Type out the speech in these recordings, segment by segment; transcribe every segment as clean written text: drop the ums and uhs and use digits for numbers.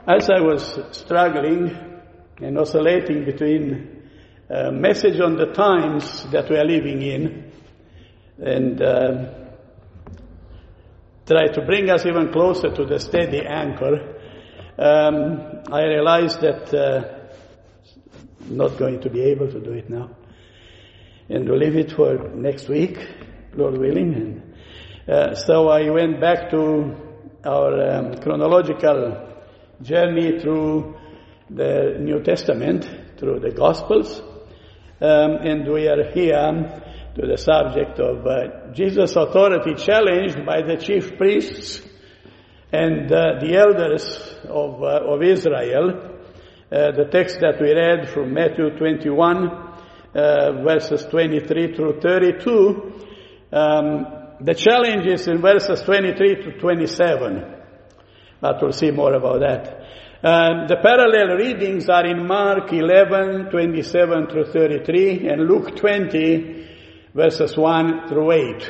As I was struggling and oscillating between a message on the times that we are living in and try to bring us even closer to the steady anchor, I realized that I'm not going to be able to do it now. And we'll leave it for next week, Lord willing. And so I went back to our chronological journey through the New Testament, through the Gospels. And we are here to the subject of Jesus' authority challenged by the chief priests and the elders of Israel. The text that we read from Matthew 21, verses 23 through 32, the challenge is in verses 23 to 27. But we'll see more about that. The parallel readings are in Mark 11, 27 through 33, and Luke 20, verses 1 through 8.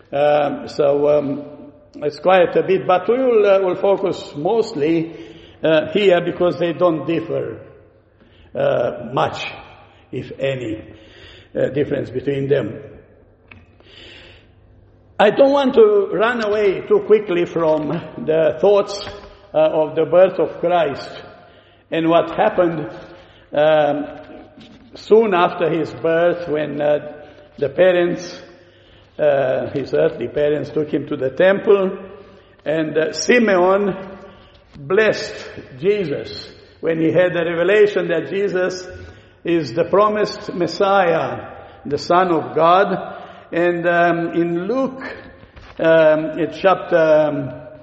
It's quite a bit, but we'll focus mostly here because they don't differ much, if any, difference between them. I don't want to run away too quickly from the thoughts of the birth of Christ and what happened soon after his birth when the parents, his earthly parents, took him to the temple, and Simeon blessed Jesus when he had the revelation that Jesus is the promised Messiah, the Son of God. And in Luke, in chapter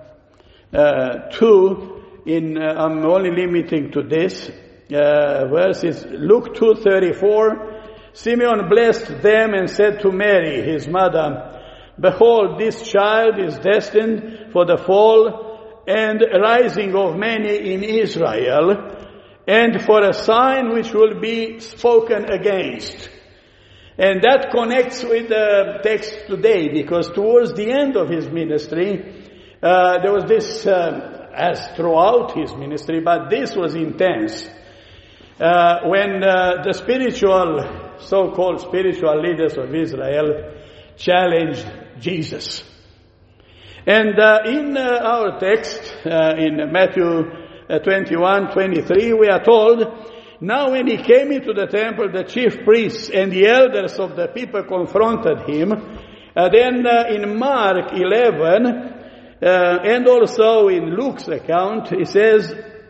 2, I'm only limiting to this verses, Luke 2:34, Simeon blessed them and said to Mary, his mother, "Behold, this child is destined for the fall and rising of many in Israel, and for a sign which will be spoken against." And that connects with the text today, because towards the end of his ministry, there was this, as throughout his ministry, but this was intense, when the so-called spiritual leaders of Israel challenged Jesus. And in our text, in Matthew 21:23, we are told, "Now when he came into the temple, the chief priests and the elders of the people confronted him." Then in Mark 11, and also in Luke's account, it says,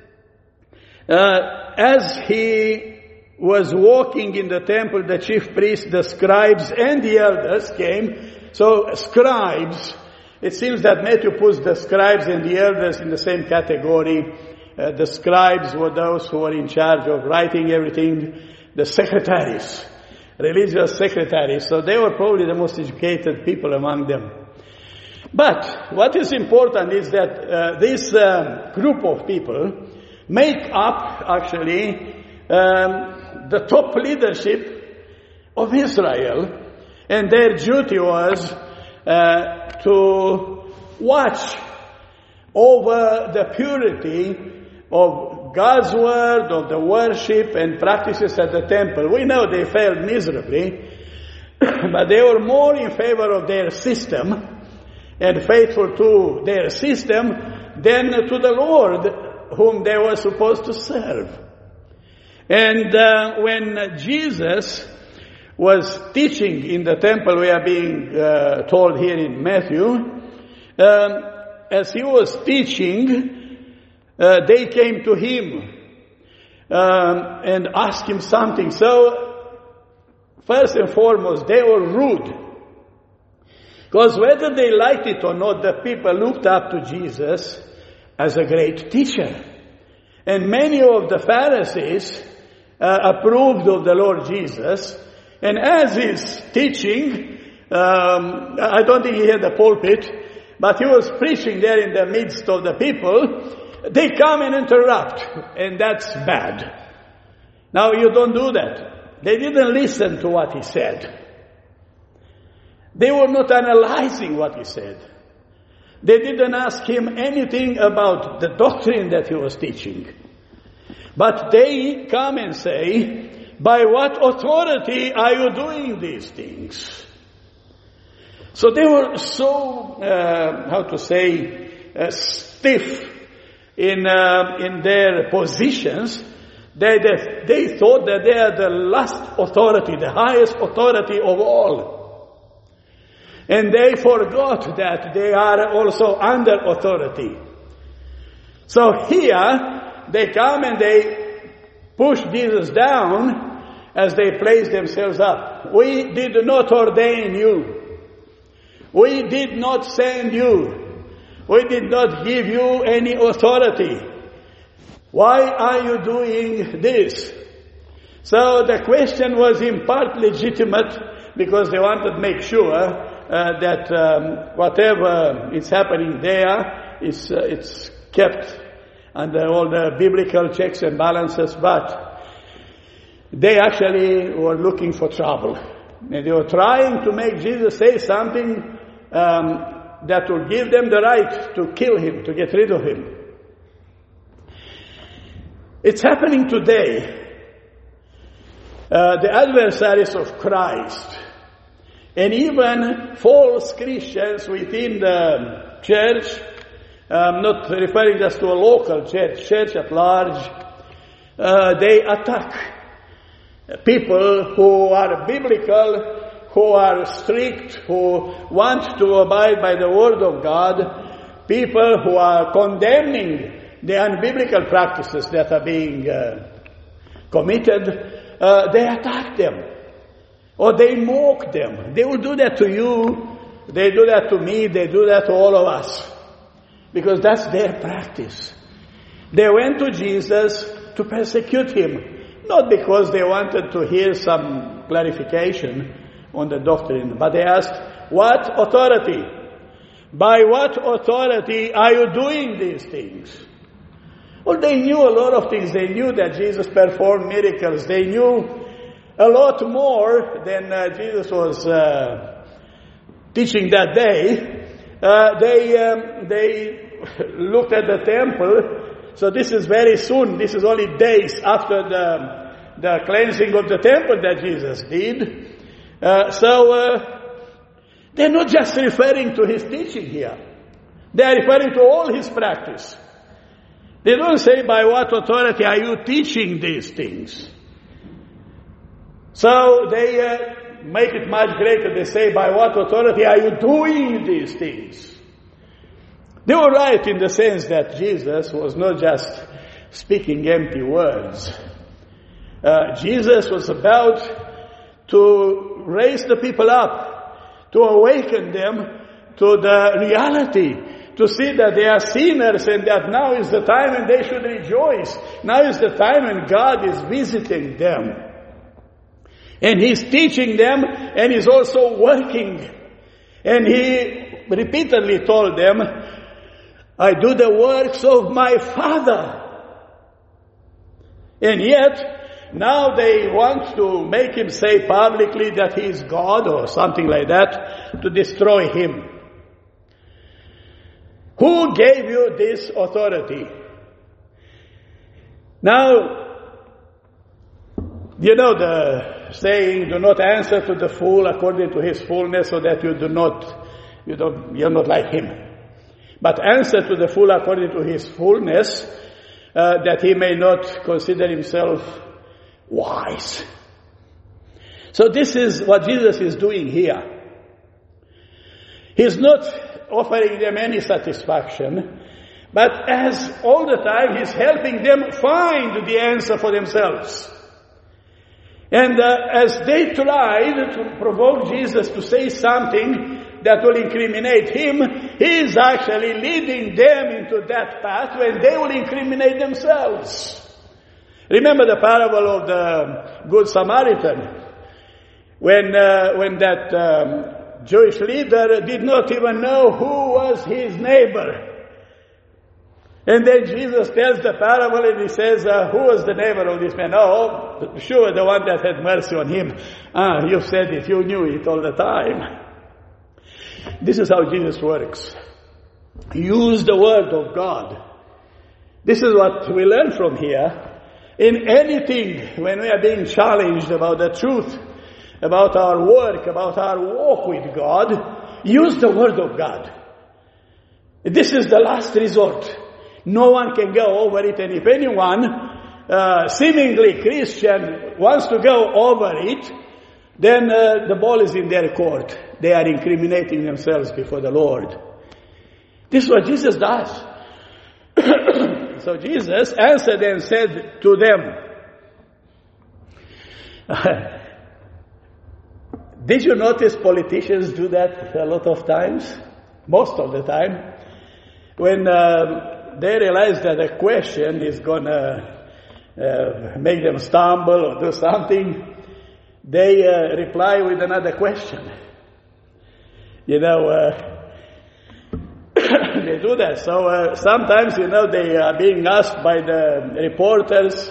as he was walking in the temple, the chief priests, the scribes, and the elders came. So scribes, it seems that Matthew puts the scribes and the elders in the same category. The scribes were those who were in charge of writing everything, the secretaries, religious secretaries. So they were probably the most educated people among them. But what is important is that this group of people make up, actually, the top leadership of Israel. And their duty was to watch over the purity of God's word, of the worship and practices at the temple. We know they failed miserably, but they were more in favor of their system and faithful to their system than to the Lord whom they were supposed to serve. And when Jesus was teaching in the temple, we are being told here in Matthew, as he was teaching, they came to him and asked him something. So, first and foremost, they were rude. Because whether they liked it or not, the people looked up to Jesus as a great teacher. And many of the Pharisees approved of the Lord Jesus. And as he's teaching, I don't think he had a pulpit, but he was preaching there in the midst of the people. They come and interrupt, and that's bad. Now you don't do that. They didn't listen to what he said. They were not analyzing what he said. They didn't ask him anything about the doctrine that he was teaching. But they come and say, by what authority are you doing these things? So they were so, stiff in their positions that they thought that they are the last authority, the highest authority of all. And they forgot that they are also under authority. So here, they come and they push Jesus down as they place themselves up. We did not ordain you. We did not send you. We did not give you any authority. Why are you doing this? So the question was in part legitimate because they wanted to make sure that whatever is happening there it's kept under all the biblical checks and balances, but they actually were looking for trouble. And they were trying to make Jesus say something that would give them the right to kill him, to get rid of him. It's happening today. The adversaries of Christ and even false Christians within the church, not referring just to a local church at large, they attack people who are biblical, who are strict, who want to abide by the Word of God, people who are condemning the unbiblical practices that are being committed, they attack them. Or they mock them. They will do that to you. They do that to me. They do that to all of us. Because that's their practice. They went to Jesus to persecute him. Not because they wanted to hear some clarification on the doctrine. But they asked, what authority? By what authority are you doing these things? Well, they knew a lot of things. They knew that Jesus performed miracles. They knew a lot more than Jesus was teaching that day. They looked at the temple. So this is very soon. This is only days after the cleansing of the temple that Jesus did. They're not just referring to his teaching here. They are referring to all his practice. They don't say, by what authority are you teaching these things? So they make it much greater. They say, by what authority are you doing these things? They were right in the sense that Jesus was not just speaking empty words. Jesus was about to raise the people up, to awaken them to the reality, to see that they are sinners and that now is the time when they should rejoice. Now is the time when God is visiting them. And he's teaching them, and he's also working. And he repeatedly told them, I do the works of my Father. And yet, now they want to make him say publicly that he is God or something like that, to destroy him. Who gave you this authority? Now, you know the saying, do not answer to the fool according to his fullness, so that you're not like him. But answer to the fool according to his fullness, that he may not consider himself wise. So this is what Jesus is doing here. He's not offering them any satisfaction, but as all the time he's helping them find the answer for themselves. And as they tried to provoke Jesus to say something that will incriminate him, he is actually leading them into that path when they will incriminate themselves. Remember the parable of the Good Samaritan, when that Jewish leader did not even know who was his neighbor. And then Jesus tells the parable and he says, who was the neighbor of this man? Oh, sure, the one that had mercy on him. You said it, you knew it all the time. This is how Jesus works. use the word of God. This is what we learn from here. In anything, when we are being challenged about the truth, about our work, about our walk with God, use the word of God. This is the last resort. No one can go over it, and if anyone, seemingly Christian, wants to go over it, then the ball is in their court. They are incriminating themselves before the Lord. This is what Jesus does. So Jesus answered and said to them, did you notice politicians do that a lot of times? Most of the time. When they realize that a question is going to make them stumble or do something, they reply with another question. You know, they do that. So sometimes, you know, they are being asked by the reporters,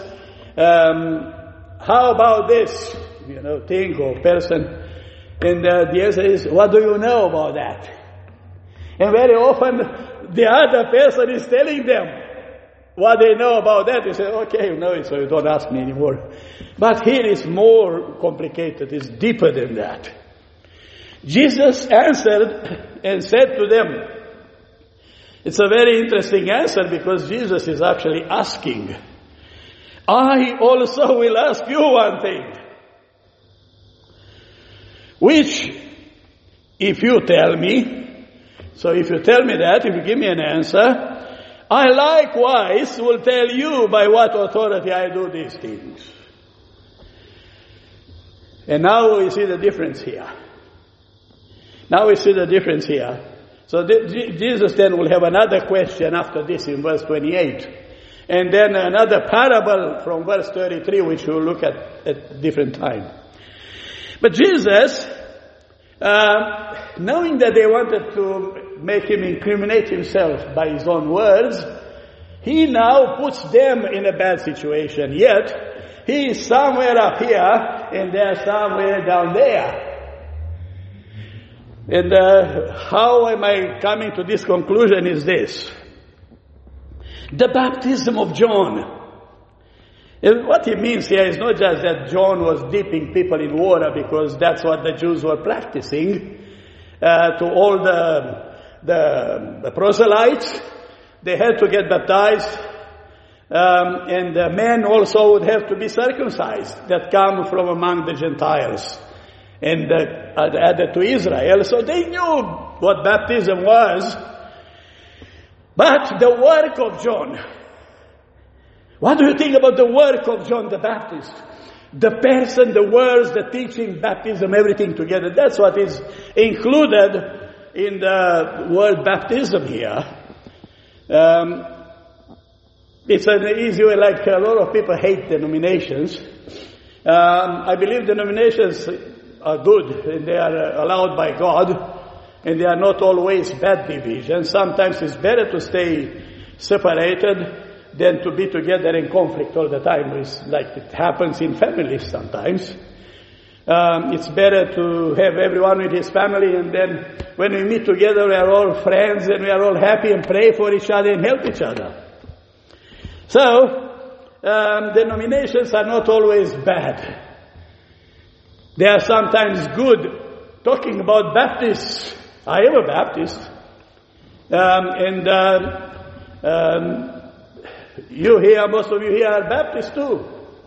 how about this, you know, thing or person? And the answer is, what do you know about that? And very often, the other person is telling them what they know about that. They say, okay, you know it, so you don't ask me anymore. But here is more complicated. It's deeper than that. Jesus answered and said to them, it's a very interesting answer because Jesus is actually asking, I also will ask you one thing, which if you tell me, so if you tell me that, if you give me an answer, I likewise will tell you by what authority I do these things. And now we see the difference here. So Jesus then will have another question after this in verse 28. And then another parable from verse 33, which we'll look at a different time. But Jesus, knowing that they wanted to make him incriminate himself by his own words, he now puts them in a bad situation. Yet, he is somewhere up here and they're somewhere down there. And how am I coming to this conclusion is this. The baptism of John. And what he means here is not just that John was dipping people in water, because that's what the Jews were practicing. To all the proselytes, they had to get baptized, and the men also would have to be circumcised that come from among the Gentiles and added to Israel. So they knew what baptism was. But the work of John, what do you think about the work of John the Baptist? The person, the words, the teaching, baptism, everything together. That's what is included in the word baptism here. It's an easy way, like a lot of people hate denominations. I believe denominations are good and they are allowed by God. And they are not always bad divisions. Sometimes it's better to stay separated than to be together in conflict all the time. It's like it happens in families sometimes. It's better to have everyone with his family, and then when we meet together, we are all friends and we are all happy and pray for each other and help each other. So, denominations are not always bad. They are sometimes good. Talking about Baptists, I am a Baptist, you here, most of you here are Baptists too.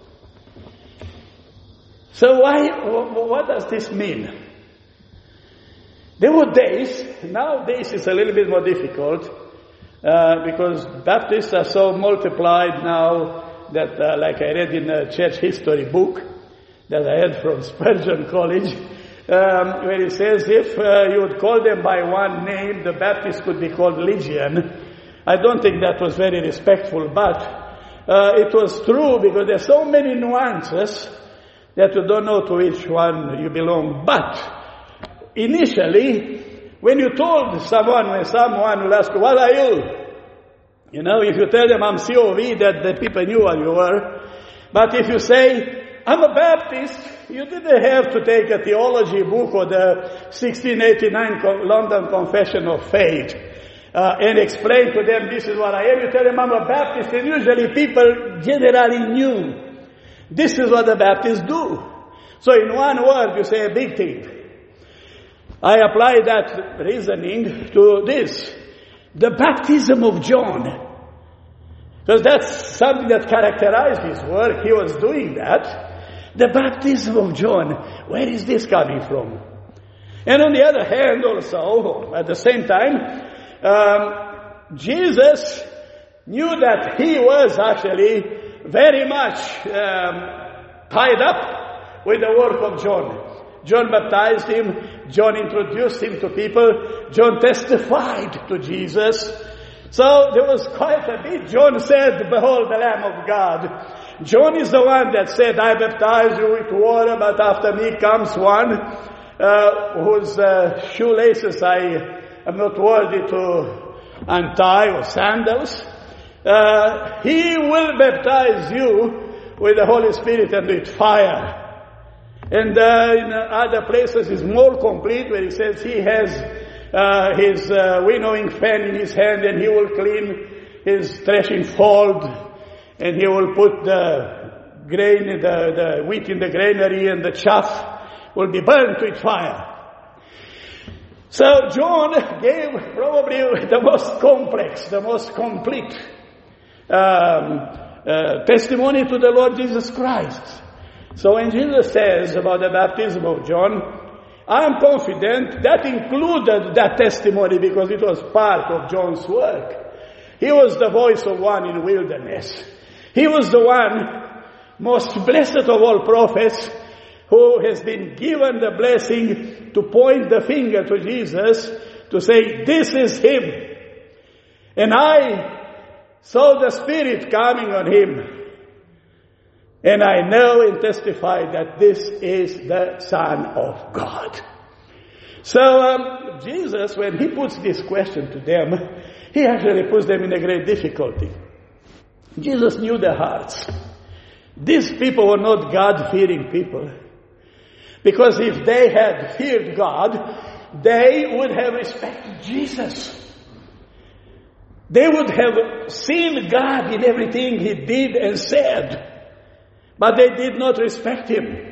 So what does this mean? There were days, nowadays it's a little bit more difficult, because Baptists are so multiplied now that, like I read in a church history book that I had from Spurgeon College, where it says if you would call them by one name, the Baptists could be called Legion. I don't think that was very respectful, but it was true, because there are so many nuances that you don't know to which one you belong. But initially, when you told someone, when someone will ask, what are you? You know, if you tell them I'm COV, that the people knew what you were. But if you say, I'm a Baptist, you didn't have to take a theology book or the 1689 London Confession of Faith. and explain to them, this is what I am. You tell them I'm a Baptist, and usually people generally knew this is what the Baptists do. So in one word, you say a big thing. I apply that reasoning to this. The baptism of John. Because that's something that characterized his work. He was doing that. The baptism of John. Where is this coming from? And on the other hand also, at the same time, Jesus knew that he was actually very much tied up with the work of John. John baptized him. John introduced him to people. John testified to Jesus. So there was quite a bit. John said, behold the Lamb of God. John is the one that said, I baptize you with water, but after me comes one whose shoelaces I am not worthy to untie, or sandals. He will baptize you with the Holy Spirit and with fire. And in other places is more complete, where he says he has his winnowing fan in his hand, and he will clean his threshing fold, and he will put the grain, the wheat in the granary, and the chaff will be burnt with fire. So John gave probably the most complex, the most complete testimony to the Lord Jesus Christ. So when Jesus says about the baptism of John, I am confident that included that testimony, because it was part of John's work. He was the voice of one in wilderness. He was the one most blessed of all prophets, who has been given the blessing to point the finger to Jesus, to say, this is him. And I saw the Spirit coming on him. And I know and testify that this is the Son of God. So Jesus, when he puts this question to them, he actually puts them in a great difficulty. Jesus knew their hearts. These people were not God-fearing people. Because if they had feared God, they would have respected Jesus. They would have seen God in everything he did and said. But they did not respect him.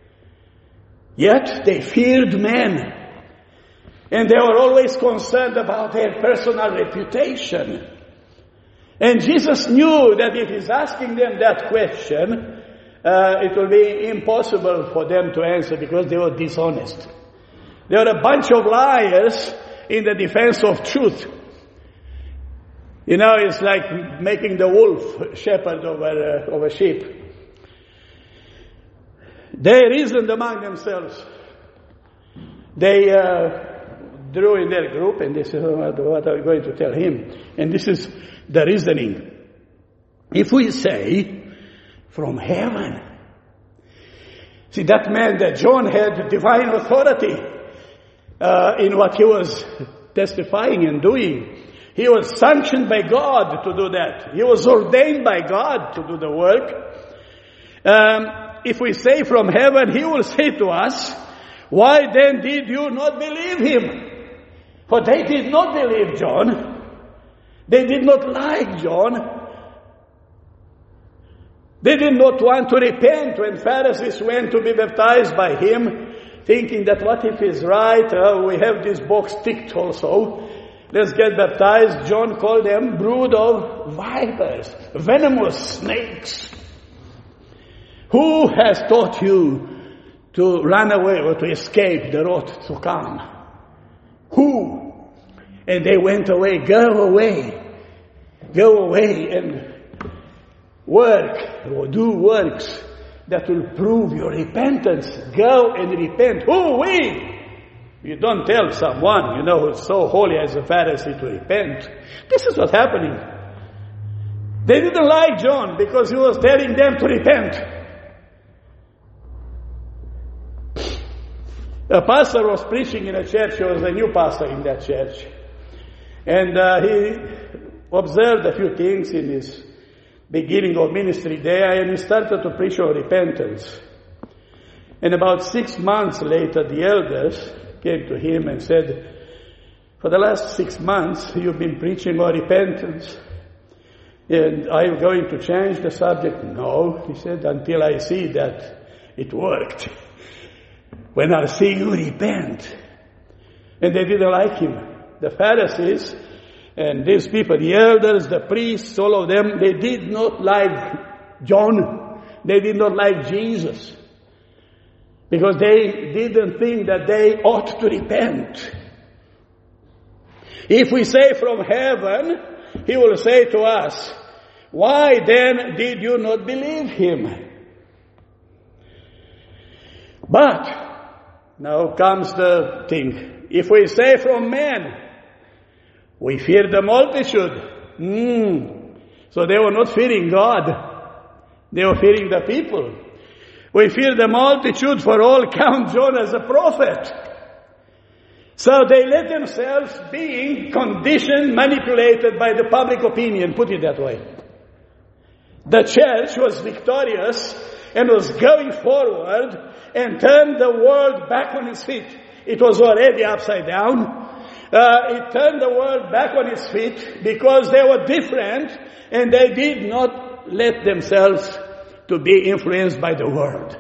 Yet they feared men. And they were always concerned about their personal reputation. And Jesus knew that if he's asking them that question, it will be impossible for them to answer, because they were dishonest. They were a bunch of liars in the defense of truth. You know, it's like making the wolf shepherd over sheep. They reasoned among themselves. They drew in their group, and they said, what are we going to tell him? And this is the reasoning. If we say, from heaven. See, that meant that John had divine authority in what he was testifying and doing. He was sanctioned by God to do that. He was ordained by God to do the work. If we say from heaven, he will say to us, why then did you not believe him? For they did not believe John. They did not like John. They did not want to repent when Pharisees went to be baptized by him, thinking that what if he's right, we have this box ticked also. Let's get baptized. John called them brood of vipers, venomous snakes. Who has taught you to run away or to escape the wrath to come? Who? And they went away. Go away and work or do works that will prove your repentance. Go and repent. Who? We. You don't tell someone, who's so holy as a Pharisee to repent. This is what's happening. They didn't like John because he was telling them to repent. A pastor was preaching in a church. He was a new pastor in that church. And he observed a few things in his beginning of ministry there, and he started to preach on repentance. And about 6 months later, the elders came to him and said, For the last 6 months, you've been preaching on repentance. And are you going to change the subject? No, he said, until I see that it worked. When I see you repent. And they didn't like him. The Pharisees and these people, the elders, the priests, all of them, they did not like John. They did not like Jesus. Because they didn't think that they ought to repent. If we say from heaven, he will say to us, why then did you not believe him? But, now comes the thing. If we say from men, we fear the multitude. So they were not fearing God. They were fearing the people. We fear the multitude, for all count John as a prophet. So they let themselves being conditioned, manipulated by the public opinion, put it that way. The church was victorious and was going forward and turned the world back on its feet. It was already upside down. It turned the world back on its feet because they were different and they did not let themselves to be influenced by the world.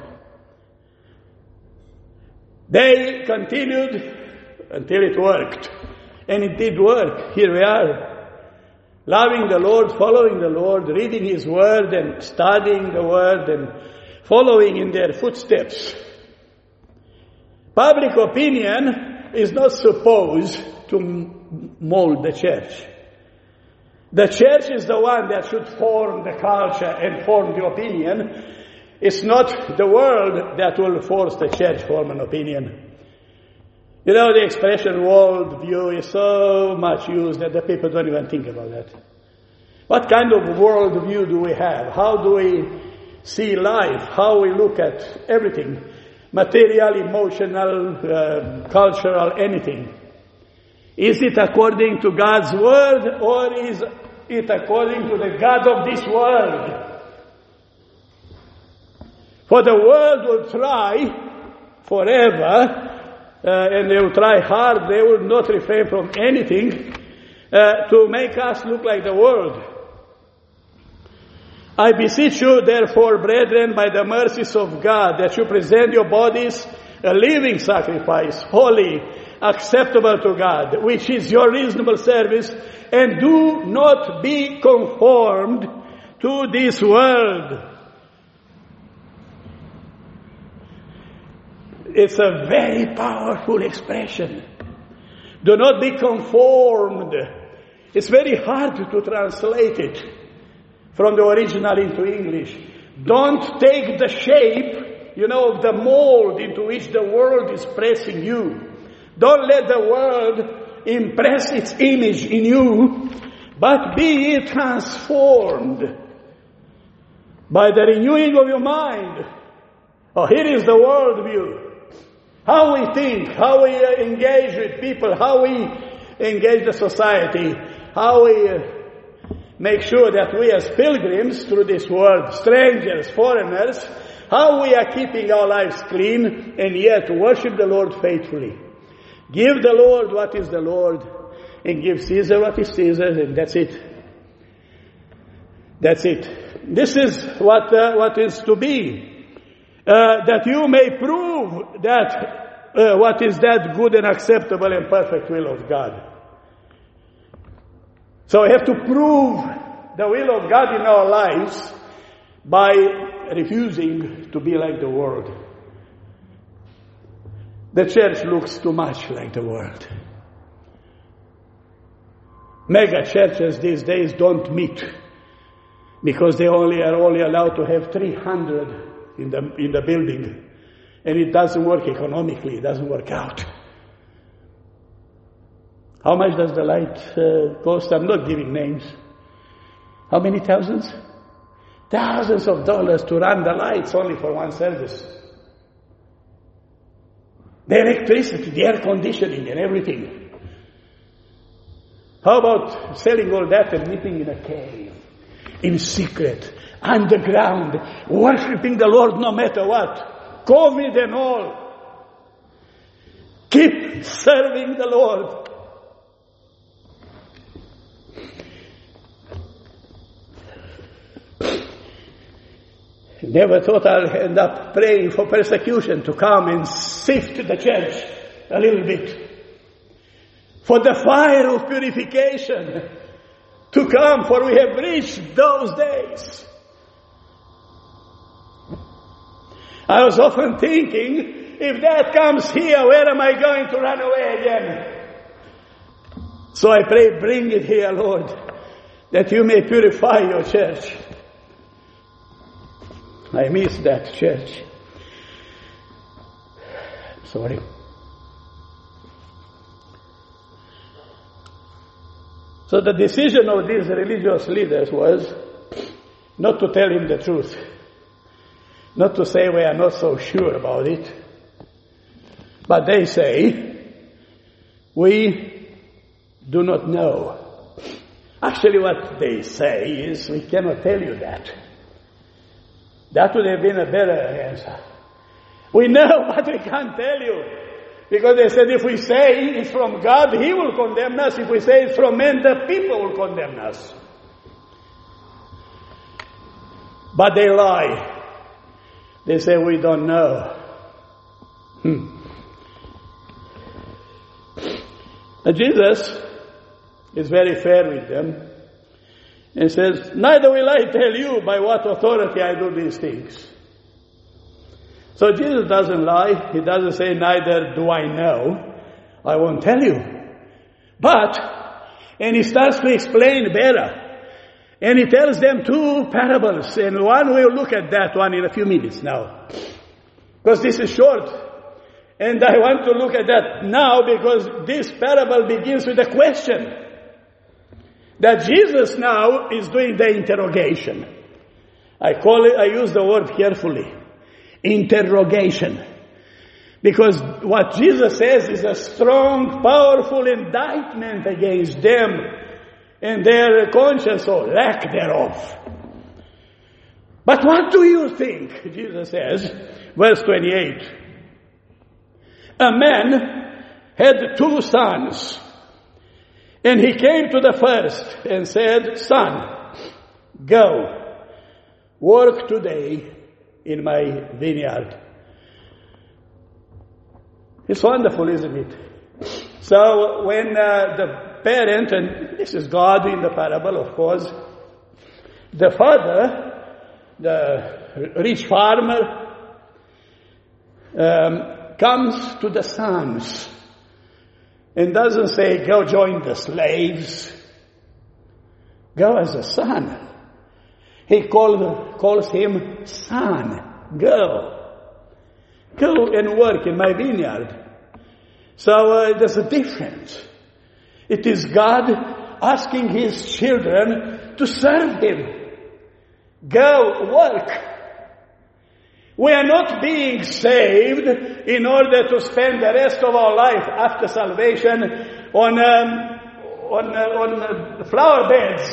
They continued until it worked. And it did work. Here we are. Loving the Lord, following the Lord, reading His Word and studying the Word and following in their footsteps. Public opinion is not supposed to mold the church. The church is the one that should form the culture and form the opinion. It's not the world that will force the church to form an opinion. You know, the expression world view is so much used that the people don't even think about that. What kind of world view do we have? How do we see life? How we look at everything? Material, emotional, cultural, anything. Is it according to God's word or is it according to the God of this world? For the world will try forever and they will try hard, they will not refrain from anything to make us look like the world. I beseech you, therefore, brethren, by the mercies of God, that you present your bodies a living sacrifice, holy, acceptable to God, which is your reasonable service, and do not be conformed to this world. It's a very powerful expression. Do not be conformed. It's very hard to translate it from the original into English. Don't take the shape, of the mold into which the world is pressing you. Don't let the world impress its image in you, but be transformed by the renewing of your mind. Oh, here is the world view. How we think, how we engage with people, how we engage the society, how we make sure that we as pilgrims through this world, strangers, foreigners, how we are keeping our lives clean and yet worship the Lord faithfully. Give the Lord what is the Lord and give Caesar what is Caesar, and that's it. That's it. This is what is to be. That you may prove that what is that good and acceptable and perfect will of God. So we have to prove the will of God in our lives by refusing to be like the world. The church looks too much like the world. Mega churches these days don't meet because they are only allowed to have 300 in the building, and it doesn't work economically. It doesn't work out. How much does the light cost? I'm not giving names. How many thousands? Thousands of dollars to run the lights only for one service. The electricity, the air conditioning and everything. How about selling all that and living in a cave, in secret, underground, worshipping the Lord no matter what, COVID and all. Keep serving the Lord. Never thought I'll end up praying for persecution to come and sift the church a little bit. For the fire of purification to come, for we have reached those days. I was often thinking, if that comes here, where am I going to run away again? So I pray, bring it here, Lord, that you may purify your church. I miss that church. Sorry. So the decision of these religious leaders was not to tell him the truth. Not to say we are not so sure about it. But they say, we do not know. Actually what they say is, we cannot tell you that. That would have been a better answer. We know, but we can't tell you. Because they said if we say it's from God, He will condemn us. If we say it's from men, the people will condemn us. But they lie. They say we don't know. Now Jesus is very fair with them. And says, neither will I tell you by what authority I do these things. So Jesus doesn't lie. He doesn't say, neither do I know. I won't tell you. And he starts to explain better. And he tells them two parables. And one, we'll look at that one in a few minutes now. Because this is short. And I want to look at that now because this parable begins with a question. That Jesus now is doing the interrogation. I use the word carefully. Interrogation. Because what Jesus says is a strong, powerful indictment against them and their conscience or lack thereof. But what do you think? Jesus says, verse 28. A man had 2 sons. And he came to the first and said, Son, go, work today in my vineyard. It's wonderful, isn't it? So when the parent, and this is God in the parable, of course, the father, the rich farmer, comes to the sons. And doesn't say, go join the slaves. Go as a son. He calls him son. Go. Go and work in my vineyard. So there's a difference. It is God asking His children to serve Him. Go work. We are not being saved in order to spend the rest of our life after salvation on flower beds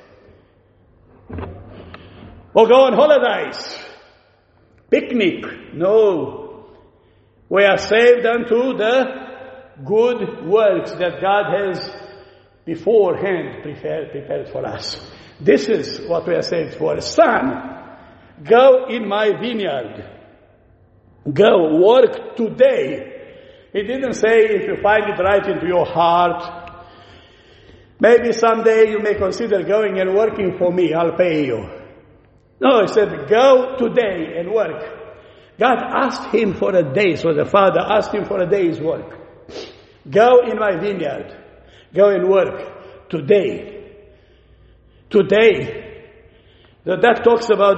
or go on holidays, picnic. No, we are saved unto the good works that God has beforehand prepared for us. This is what we are saved for. Son, go in my vineyard. Go work today. He didn't say if you find it right into your heart, maybe someday you may consider going and working for me, I'll pay you. No, he said go today and work. God asked him for a day, so the father asked him for a day's work. Go in my vineyard. Go and work today. Today. That talks about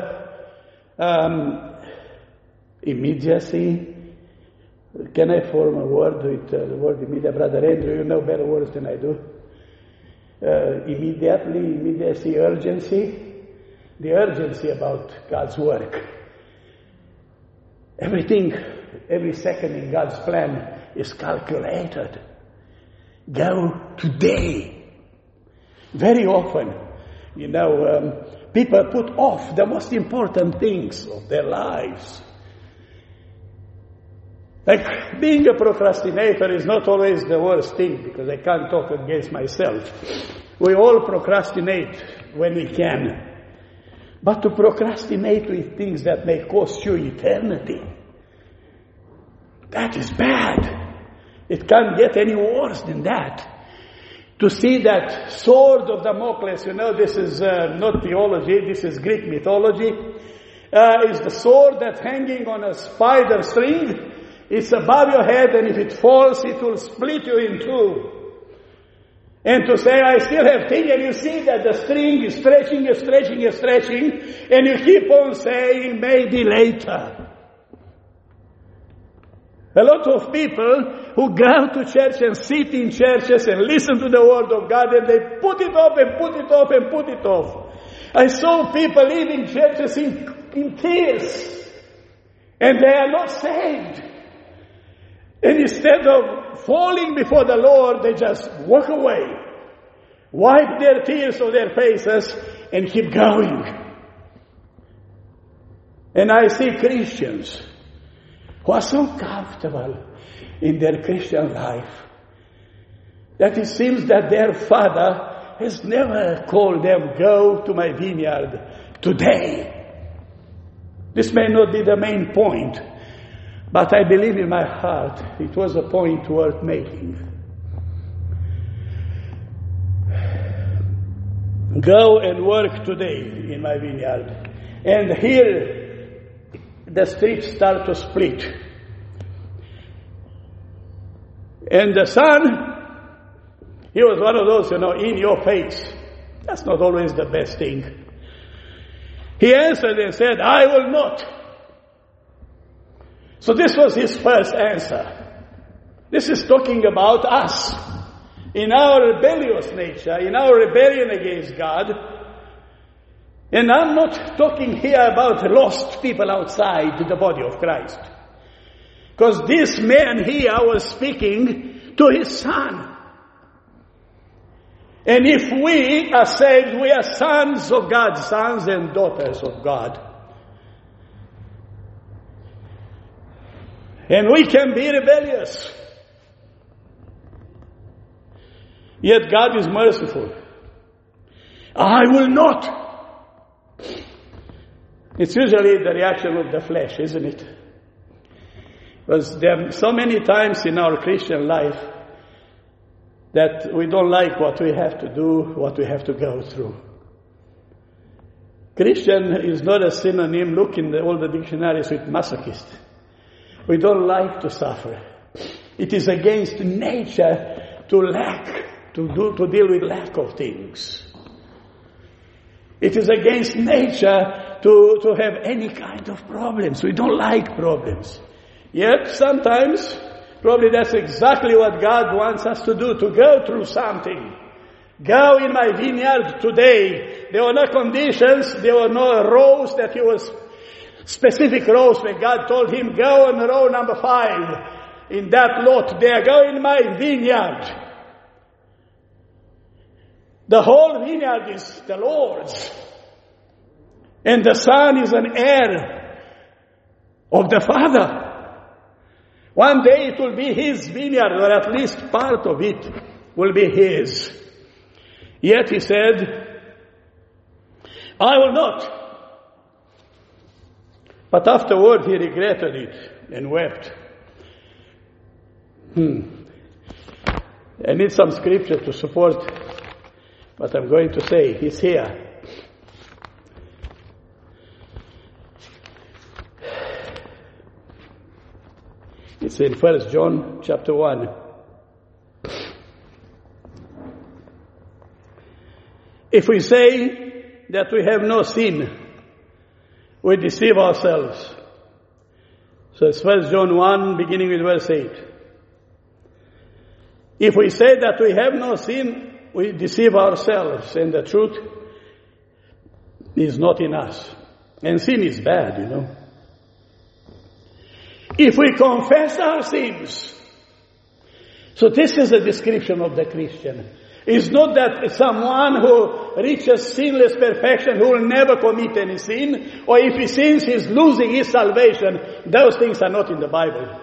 immediacy. Can I form a word with the word immediate? Brother Andrew, you know better words than I do. Immediacy, urgency. The urgency about God's work. Everything, every second in God's plan is calculated. Go today. Very often, people put off the most important things of their lives. Like being a procrastinator is not always the worst thing, because I can't talk against myself. We all procrastinate when we can. but to procrastinate with things that may cost you eternity. That is bad. It can't get any worse than that. To see that sword of Damocles, this is not theology, this is Greek mythology, is the sword that's hanging on a spider string. It's above your head, and if it falls, it will split you in two. And to say, I still have things, and you see that the string is stretching, and you keep on saying, maybe later. A lot of people who go to church and sit in churches and listen to the Word of God, and they put it off and put it off and put it off. I saw people leaving churches in tears, and they are not saved. And instead of falling before the Lord, they just walk away, wipe their tears on their faces, and keep going. And I see Christians who are so comfortable in their Christian life that it seems that their Father has never called them, go to my vineyard today. This may not be the main point, but I believe in my heart it was a point worth making. Go and work today in my vineyard. And here the streets start to split. And the son, he was one of those, in your face. That's not always the best thing. He answered and said, I will not. So this was his first answer. This is talking about us. In our rebellious nature, in our rebellion against God. And I'm not talking here about lost people outside the body of Christ. Because this man here was speaking to his son. And if we are saved, we are sons of God, sons and daughters of God. And we can be rebellious. Yet God is merciful. I will not. It's usually the reaction of the flesh, isn't it? Because there are so many times in our Christian life that we don't like what we have to do, what we have to go through. Christian is not a synonym. Look in all the dictionaries with masochist. We don't like to suffer. It is against nature to deal with lack of things. It is against nature to have any kind of problems. We don't like problems. Yet sometimes, probably that's exactly what God wants us to do, to go through something. Go in my vineyard today. There were no conditions, there were no rows that he was, specific rows when God told him, go on row number 5 in that lot there, go in my vineyard. The whole vineyard is the Lord's. And the Son is an heir of the Father. One day it will be his vineyard, or at least part of it will be his. Yet he said, I will not. But afterward he regretted it and wept. I need some scripture to support what I'm going to say. He's here. It's in 1 John chapter 1. If we say that we have no sin, we deceive ourselves. So it's 1 John 1, beginning with verse 8. If we say that we have no sin, we deceive ourselves, and the truth is not in us. And sin is bad, you know. If we confess our sins, so this is a description of the Christian. It's not that someone who reaches sinless perfection, who will never commit any sin, or if he sins, he's losing his salvation. Those things are not in the Bible.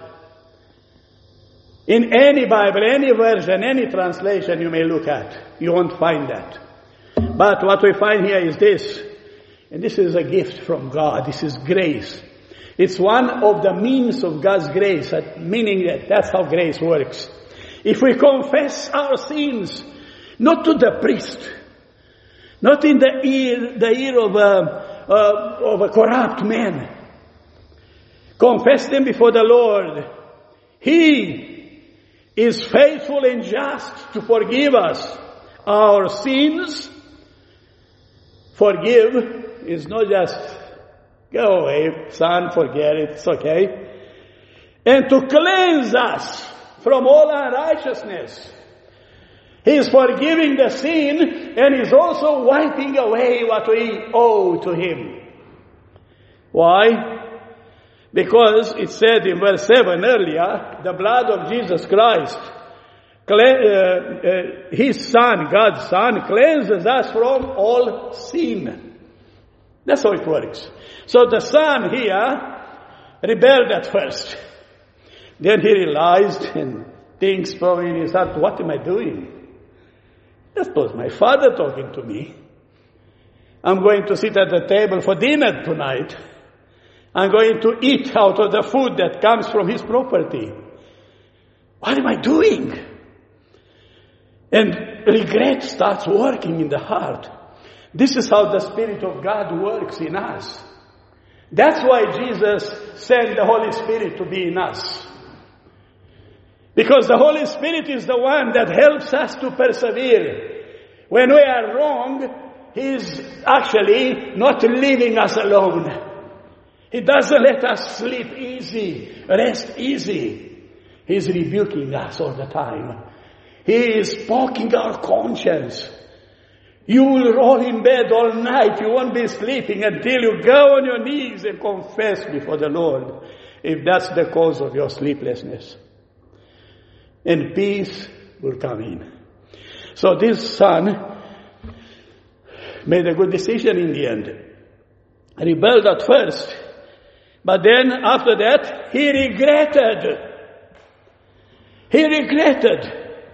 In any Bible, any version, any translation you may look at, you won't find that. But what we find here is this. And this is a gift from God. This is grace. It's one of the means of God's grace, meaning that that's how grace works. If we confess our sins, not to the priest, not in the ear of a corrupt man, confess them before the Lord. He is faithful and just to forgive us our sins. Forgive is not just go away, son, forget it, it's okay. And to cleanse us from all unrighteousness. He is forgiving the sin and is also wiping away what we owe to Him. Why? Because it said in verse 7 earlier, the blood of Jesus Christ, His Son, God's Son, cleanses us from all sin. That's how it works. So the Son here rebelled at first. Then he realized and thinks probably in his heart, what am I doing? That was my Father talking to me. I'm going to sit at the table for dinner tonight. I'm going to eat out of the food that comes from His property. What am I doing? And regret starts working in the heart. This is how the Spirit of God works in us. That's why Jesus sent the Holy Spirit to be in us. Because the Holy Spirit is the one that helps us to persevere. When we are wrong, He's actually not leaving us alone. He doesn't let us sleep easy, rest easy. He's rebuking us all the time. He is poking our conscience. You will roll in bed all night. You won't be sleeping until you go on your knees and confess before the Lord, if that's the cause of your sleeplessness. And peace will come in. So this son made a good decision in the end. Rebelled at first, but then after that, he regretted. He regretted.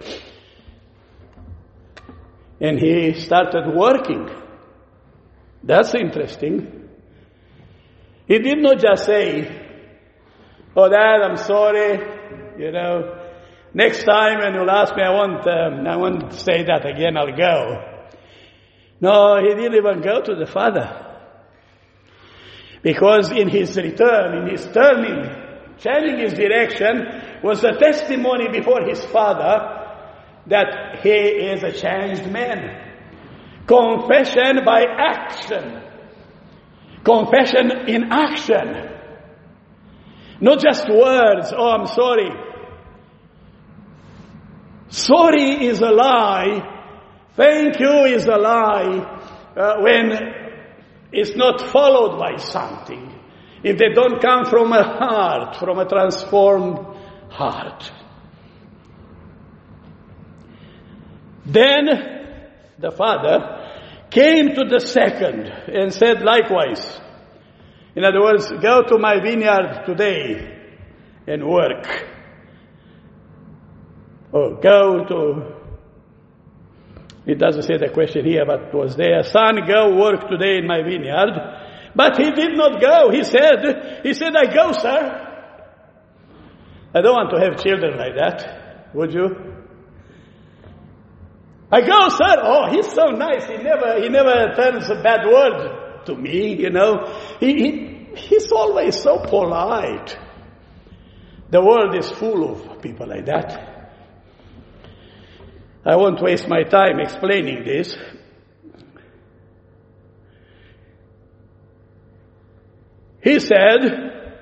And he started working. That's interesting. He did not just say, oh, Dad, I'm sorry, next time when you'll ask me, I won't say that again, I'll go. No, he didn't even go to the Father. Because in his return, in his turning, changing his direction, was a testimony before his Father that he is a changed man. Confession by action. Confession in action. Not just words, oh, I'm sorry. Sorry is a lie. Thank you is a lie when it's not followed by something. If they don't come from a heart, from a transformed heart. Then the Father came to the second and said likewise. In other words, go to my vineyard today and work. Or go to, it doesn't say the question here, but it was there, son, go work today in my vineyard. But he did not go. He said, I go, sir. I don't want to have children like that. Would you? I go, sir. Oh, he's so nice. He never turns a bad word to me, He's always so polite. The world is full of people like that. I won't waste my time explaining this. He said,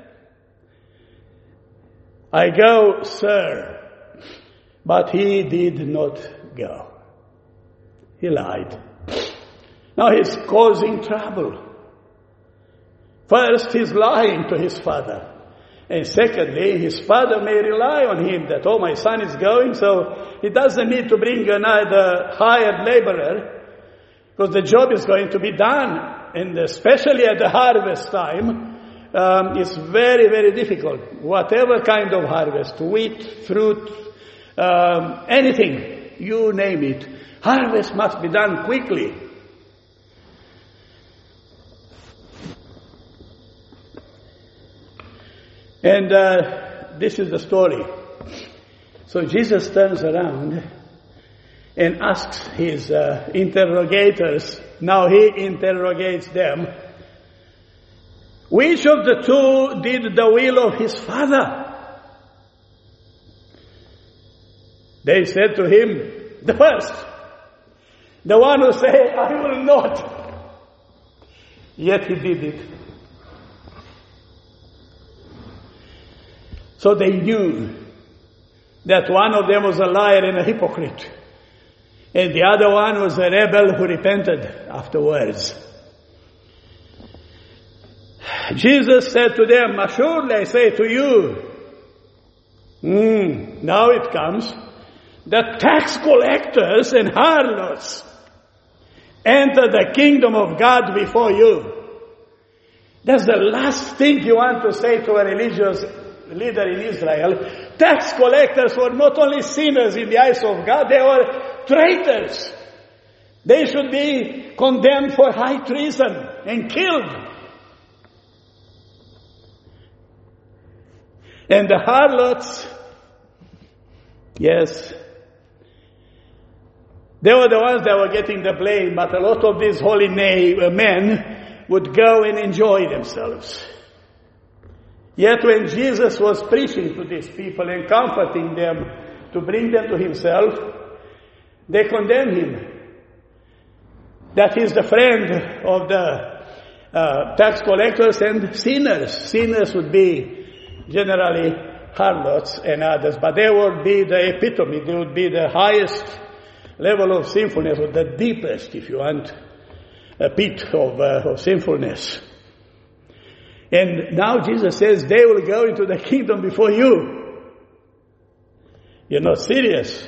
I go, sir. But he did not go. He lied. Now he's causing trouble. First, he's lying to his father. And secondly, his father may rely on him that, oh, my son is going, so he doesn't need to bring another hired laborer, because the job is going to be done. And especially at the harvest time, it's very, very difficult. Whatever kind of harvest, wheat, fruit, anything, you name it. Harvest must be done quickly. And this is the story. So Jesus turns around and asks his interrogators, now he interrogates them, which of the two did the will of his Father? They said to him, the first, the one who said, I will not. Yet he did it. So they knew that one of them was a liar and a hypocrite, and the other one was a rebel who repented afterwards. Jesus said to them, assuredly I say to you, now it comes, the tax collectors and harlots enter the kingdom of God before you. That's the last thing you want to say to a religious leader in Israel. Tax collectors were not only sinners in the eyes of God, they were traitors. They should be condemned for high treason and killed. And the harlots, yes, they were the ones that were getting the blame, but a lot of these holy men would go and enjoy themselves. Yet when Jesus was preaching to these people and comforting them to bring them to himself, they condemned him. That he's the friend of the tax collectors and sinners. Sinners would be generally harlots and others, but they would be the epitome, they would be the highest level of sinfulness, or the deepest, if you want, a pit of sinfulness. And now Jesus says they will go into the kingdom before you. You're not serious.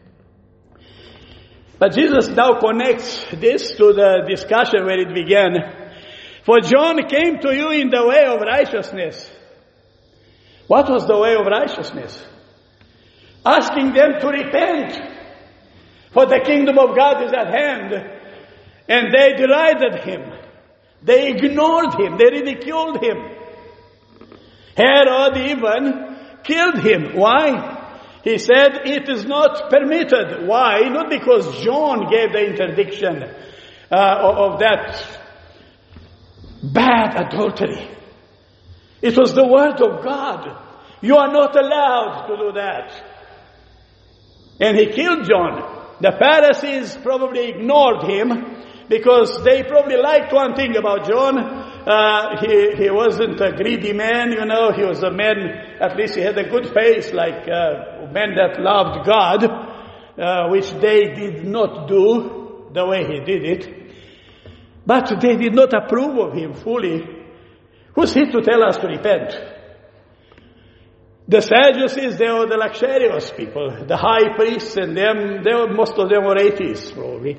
But Jesus now connects this to the discussion where it began. For John came to you in the way of righteousness. What was the way of righteousness? Asking them to repent, for the kingdom of God is at hand. And they derided him. They ignored him. They ridiculed him. Herod even killed him. Why? He said it is not permitted. Why? Not because John gave the interdiction of that bad adultery. It was the word of God. You are not allowed to do that. And he killed John. The Pharisees probably ignored him because they probably liked one thing about John. He wasn't a greedy man, you know. He was a man, at least he had a good face, like men that loved God, which they did not do the way he did it. But they did not approve of him fully. Who's he to tell us to repent? The Sadducees, they were the luxurious people. The high priests and them, most of them were atheists, probably.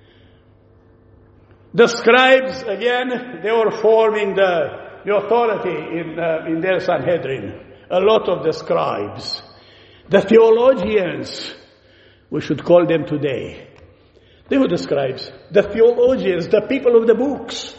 The scribes, again, they were forming the authority in their Sanhedrin. A lot of the scribes. The theologians, we should call them today. They were the scribes. The theologians, the people of the books.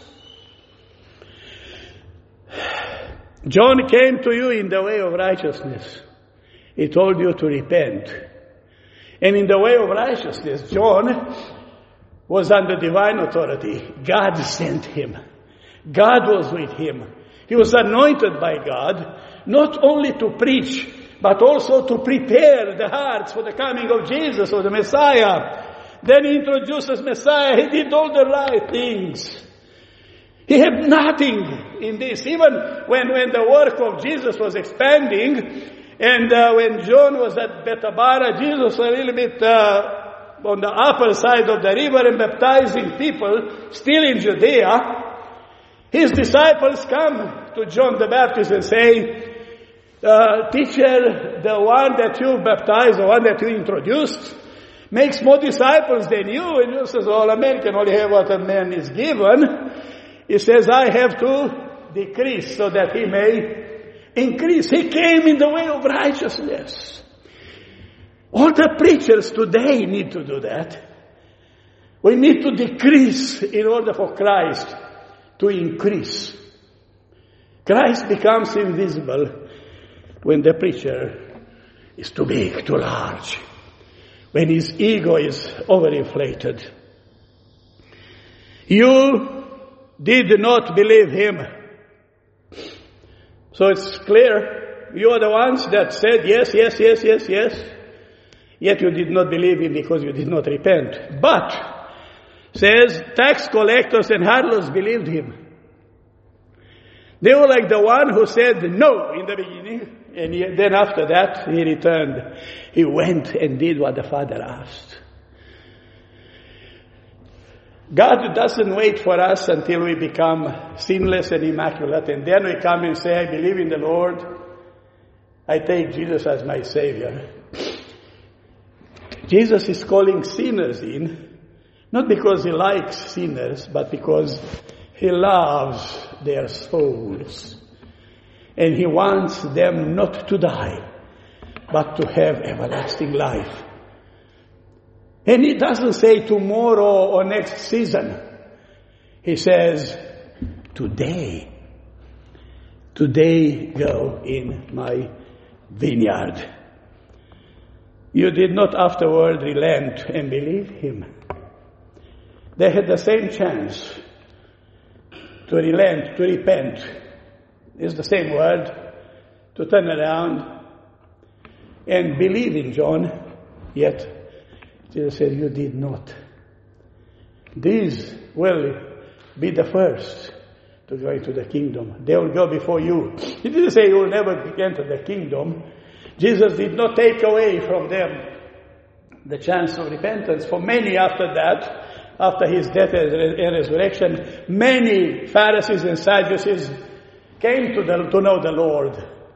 John came to you in the way of righteousness. He told you to repent. And in the way of righteousness, John was under divine authority. God sent him. God was with him. He was anointed by God, not only to preach, but also to prepare the hearts for the coming of Jesus, or the Messiah. Then he introduces Messiah. He did all the right things. He had nothing in this. Even when the work of Jesus was expanding, and when John was at Bethabara, Jesus was a little bit on the upper side of the river and baptizing people, still in Judea. His disciples come to John the Baptist and say, Teacher, the one that you baptized, the one that you introduced, makes more disciples than you. And Jesus says, well, a man can only have what a man is given. He says, I have to decrease so that he may increase. He came in the way of righteousness. All the preachers today need to do that. We need to decrease in order for Christ to increase. Christ becomes invisible when the preacher is too big, too large, when his ego is overinflated. You did not believe him. So it's clear, you are the ones that said yes, yes, yes, yes, yes, yet you did not believe him because you did not repent. But, says, tax collectors and harlots believed him. They were like the one who said no in the beginning, and then after that he returned. He went and did what the Father asked. God doesn't wait for us until we become sinless and immaculate, and then we come and say, I believe in the Lord. I take Jesus as my Savior. Jesus is calling sinners in, not because he likes sinners, but because he loves their souls. And he wants them not to die, but to have everlasting life. And he doesn't say tomorrow or next season. He says, today. Today go in my vineyard. You did not afterward relent and believe him. They had the same chance to relent, to repent. It's the same word, to turn around and believe in John, yet Jesus said, you did not. These will be the first to go into the kingdom. They will go before you. He didn't say you will never enter the kingdom. Jesus did not take away from them the chance of repentance. For many after that, after his death and resurrection, many Pharisees and Sadducees came to know the Lord.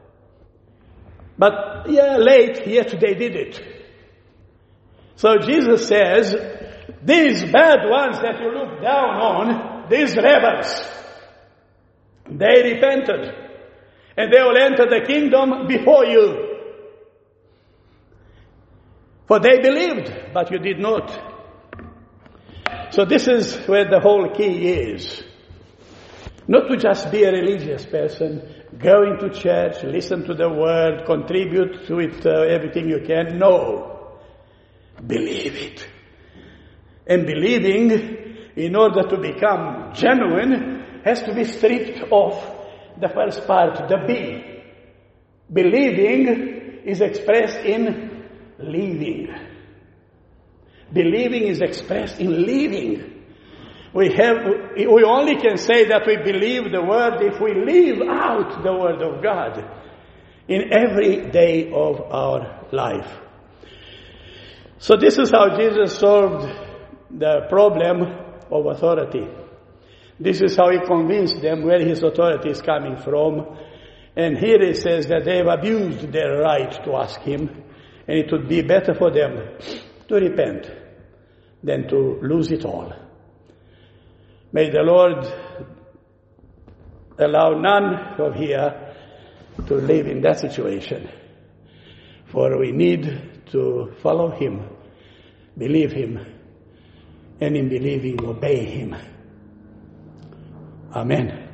But late, yet they did it. So Jesus says, these bad ones that you look down on, these rebels, they repented. And they will enter the kingdom before you. For they believed, but you did not. So this is where the whole key is. Not to just be a religious person, go into church, listen to the word, contribute to it everything you can. No. Believe it. And believing, in order to become genuine, has to be stripped off the first part, the B. Believing is expressed in living. Believing is expressed in living. We only can say that we believe the word if we live out the word of God in every day of our life. So this is how Jesus solved the problem of authority. This is how he convinced them where his authority is coming from. And here he says that they have abused their right to ask him, and it would be better for them to repent than to lose it all. May the Lord allow none of here to live in that situation. For we need to follow him, believe him, and in believing obey him. Amen.